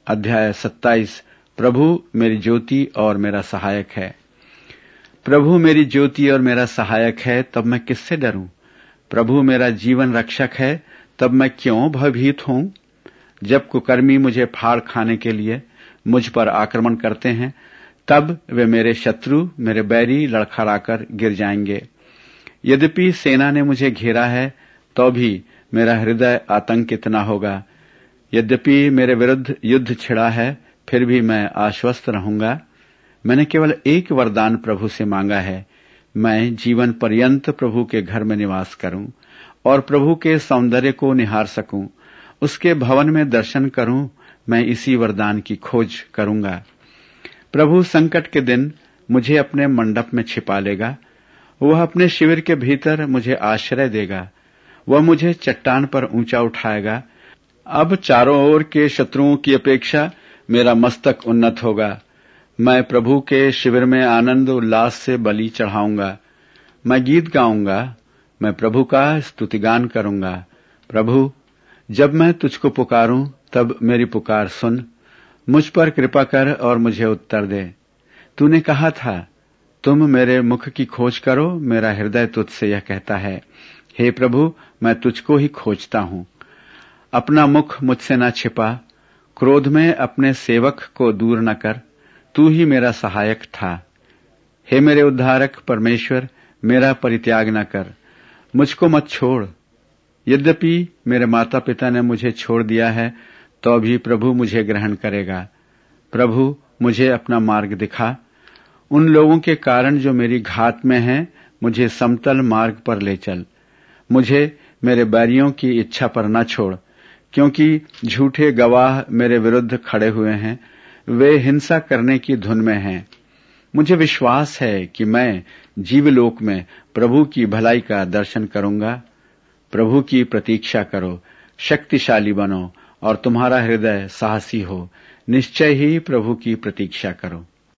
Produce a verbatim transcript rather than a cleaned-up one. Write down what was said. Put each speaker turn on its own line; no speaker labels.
अध्याय सत्ताईस। प्रभु मेरी ज्योति और मेरा सहायक है। प्रभु मेरी ज्योति और मेरा सहायक है, तब मैं किससे डरूं? प्रभु मेरा जीवन रक्षक है, तब मैं क्यों भयभीत हूं? जब कुकर्मी मुझे फाड़ खाने के लिए मुझ पर आक्रमण करते हैं, तब वे मेरे शत्रु, मेरे बैरी लड़खड़ाकर गिर जाएंगे। यद्यपि सेना ने मुझे घेरा है, तो भी मेरा हृदय आतंकित न होगा। यद्यपि मेरे विरुद्ध युद्ध छिड़ा है, फिर भी मैं आश्वस्त रहूंगा। मैंने केवल एक वरदान प्रभु से मांगा है, मैं जीवन पर्यंत प्रभु के घर में निवास करूं और प्रभु के सौंदर्य को निहार सकूं, उसके भवन में दर्शन करूं। मैं इसी वरदान की खोज करूंगा। प्रभु संकट के दिन मुझे अपने मंडप में छिपा लेगा। वह अपने शिविर के भीतर मुझे आश्रय देगा। वह मुझे चट्टान पर ऊंचा उठाएगा। अब चारों ओर के शत्रुओं की अपेक्षा मेरा मस्तक उन्नत होगा। मैं प्रभु के शिविर में आनंद उल्लास से बलि चढ़ाऊंगा। मैं गीत गाऊंगा, मैं प्रभु का स्तुतिगान करूंगा। प्रभु, जब मैं तुझको पुकारूं, तब मेरी पुकार सुन। मुझ पर कृपा कर और मुझे उत्तर दे। तूने कहा था, तुम मेरे मुख की खोज करो। मेरा हृदय तुझसे यह कहता है, हे प्रभु, मैं तुझको ही खोजता हूं। अपना मुख मुझसे न छिपा, क्रोध में अपने सेवक को दूर न कर। तू ही मेरा सहायक था। हे मेरे उद्धारक परमेश्वर, मेरा परित्याग न कर, मुझको मत छोड़। यद्यपि मेरे माता पिता ने मुझे छोड़ दिया है, तो भी प्रभु मुझे ग्रहण करेगा। प्रभु, मुझे अपना मार्ग दिखा। उन लोगों के कारण जो मेरी घात में हैं, मुझे समतल मार्ग पर ले चल। मुझे मेरे बैरियों की इच्छा पर न छोड़, क्योंकि झूठे गवाह मेरे विरुद्ध खड़े हुए हैं। वे हिंसा करने की धुन में हैं। मुझे विश्वास है कि मैं जीवलोक में प्रभु की भलाई का दर्शन करूंगा। प्रभु की प्रतीक्षा करो, शक्तिशाली बनो और तुम्हारा हृदय साहसी हो। निश्चय ही प्रभु की प्रतीक्षा करो।